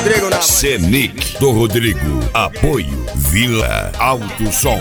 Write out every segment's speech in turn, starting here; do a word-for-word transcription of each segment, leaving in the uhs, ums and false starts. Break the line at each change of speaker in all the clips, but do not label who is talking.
Rodrigo na
Senic do Rodrigo. Apoio Vila Alto Som.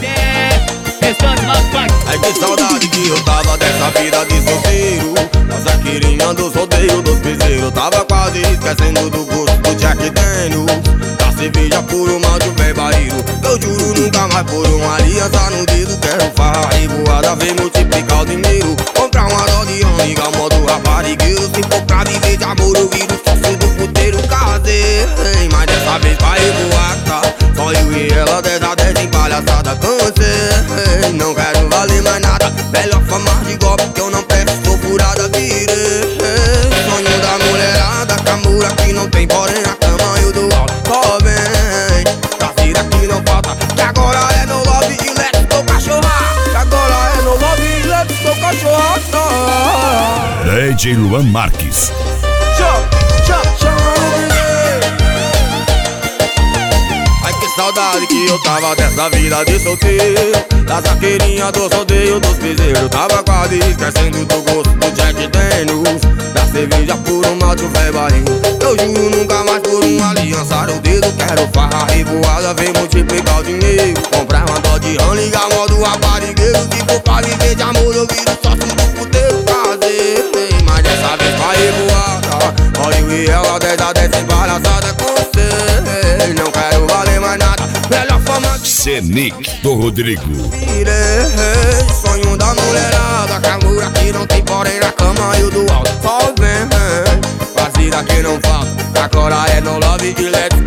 Ai que saudade que eu tava dessa vida de solteiro. Nossa querinha dos rodeios dos piseiros. Tava quase esquecendo do gosto do Jack Daniels, da cerveja por uma de um velho barreiro. Eu juro nunca mais por uma aliança no dedo. Quero farra revoada, ver multiplicar o dinheiro. Comprar uma dose amiga, modo raparigueiro. Se for pra viver de amor eu viro sócio do puteiro. Casei, mas dessa vez vai revoar, tá? Só eu e ela, dez a dez em palhaçada. Cansei, não quero valer mais nada. Melhor fama de golpe que eu não presto, sou furada, virei. Sonho da mulherada, camura que não tem, porém a cama eu dou alto. Só vem, parceira que não falta. Que agora é no lobby e let's go cachorra. Que agora é no lobby e let's go cachorra.
D J Luan Marques.
Saudade que eu tava dessa vida de solteiro, da zaqueirinha dos rodeios dos piseiros. Tava quase esquecendo do gosto do Jack Daniels, da cerveja por um malte o velho barril. Eu juro nunca mais por uma aliança no dedo. Quero farra revoada, vem multiplicar o dinheiro. Comprar uma dó de rã, ligar modo raparigueiro. Se for pra viver de amor eu viro sócio do puteiro. Casei, mas dessa vez vai revoada. Olha eu e ela, dez a dez sem palhaçada. Cansei, não quero valer mais nada. Melhor fama
Senic do Rodrigo.
Virei, sonho da mulherada. Camura que não tem, porém na cama eu do alto. Só vem, parceira que não falta. Agora é no love e let's